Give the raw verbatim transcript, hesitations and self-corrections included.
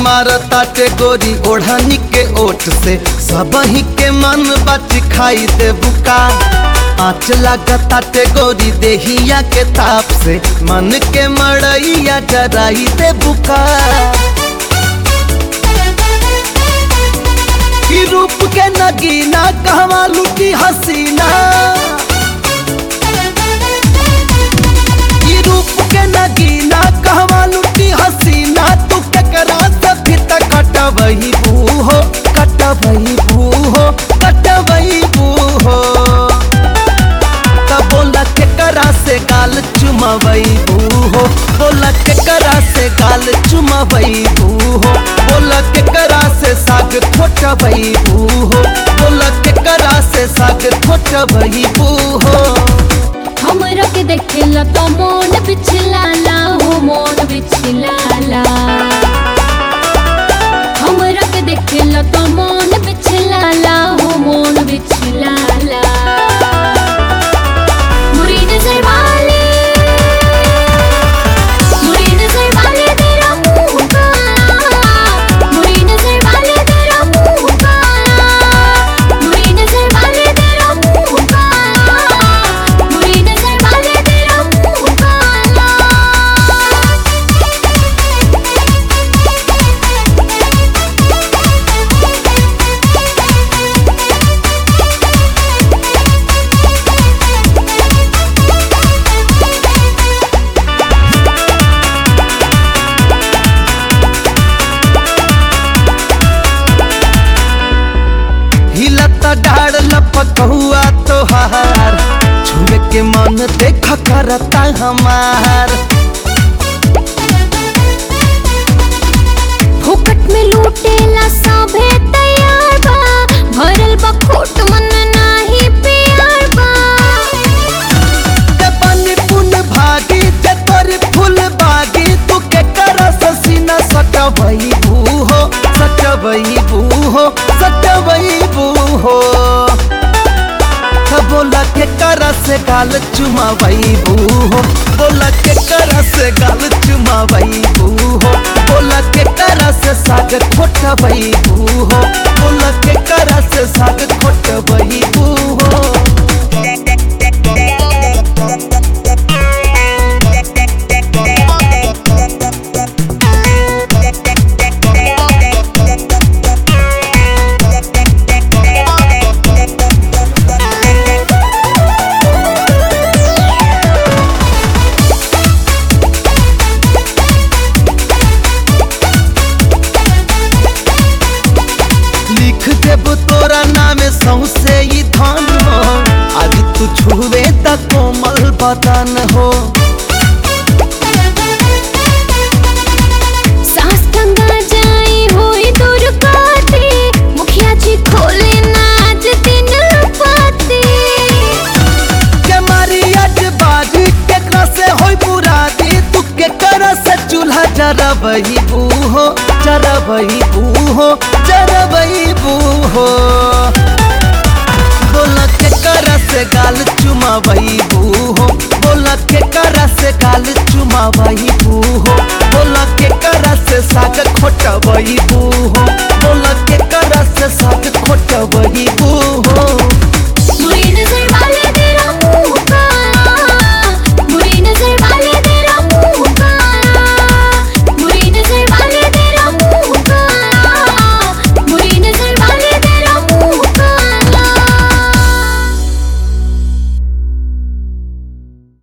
मारताटे गोरी ओढ़नी के ओठ से सबही के मन बच खाई दे बुका। आँच लागताटे गोरी देहिया के ताप से मन के मड़ैया जराई दे बुका। की रूप के नगीना कहवा लुटी हसीना, की रूप के नगीना कहवा लुटी हसीना। तू केकरा से भी तक कटवही बूहो, कटवही बूहो, कटवही बूहो। तब बोला केकरा से गाल चुमवई बूहो, बोला केकरा से गाल चुमवई बूहो। बोला केकरा से साग खोटवई बूहो, बोला केकरा से साग खोटवई बूहो। हमरा के देखेला तो मोन बिछलाला हो, मोन बिछलाला। हमरा के देखेला तो मोन बिछलाला हो, मोन बिछलाला। मुरी नजर वाले, मुरी नजर वाले तेरा मुंह काला, मुरी नजर वाले तेरा मुंह काला, मुरी नजर वाले तेरा मुंह काला, मुरी नजर वाले तेरा मुंह काला। हिलता डाड़ लपकहुआ तोहार, छुए के मन देख करता हमार। फुकट में लूटेला सभे तैयार बा, भरल बा खोट मन नाही प्यार बा। ते बनी पुन भागी ते तोरी फूल बागी, तू के करा ससीना सटवई बूहो, सटवई बूहो, सटवई बूहो। बोला के करा से गाल चुमावई बूहो, बोला के करा से गाल चुमावई बूहो। बोला के करा से साग खोटवई बूहो, बोला के करा से साग खोटवई बूहो। लिख देब तोरा नामे सौसे ई धन हो, आज तू छुवे त कोमल बदन हो। सांस गंगा जाई होई दूर काटे, मुखिया जी खोले नाज दिन पाते। के मारी आज बाजी केकरा से होई बुरादी, तू केकरा से चूल्हा जरबई बूहो, जरबई बूहो, जरबई बूहो। बोला के करा से गाल चुमावई बूहो, बोला के करा से गाल चुमावई बूहो। बोला के करा से साग खोटवई बूहो, बोला के करा से साग खोटवई बूहो।